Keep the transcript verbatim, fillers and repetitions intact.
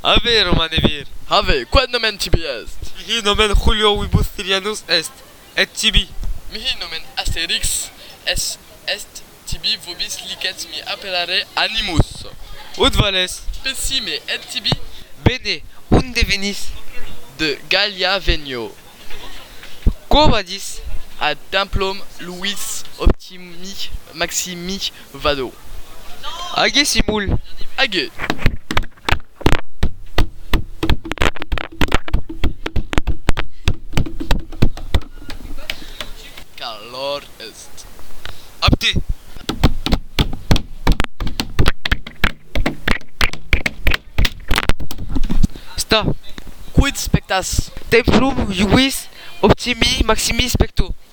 Ave Romanevir, Ave, quod nomen tibi est? mihi nomen Julio Wibustilianus est, et tibi. Mihi nomen Asterix est, est tibi vobis licet mi appellare animus. Ut vales, Speci me et tibi bene, unde venis? de Gallia venio, Quo vadis? ad templum Louis Optimi Maximi vado. Age simul. Age. Calor est. Apte. Sta. Quid spectas? Templum Iuis Optimi Maximi Specto.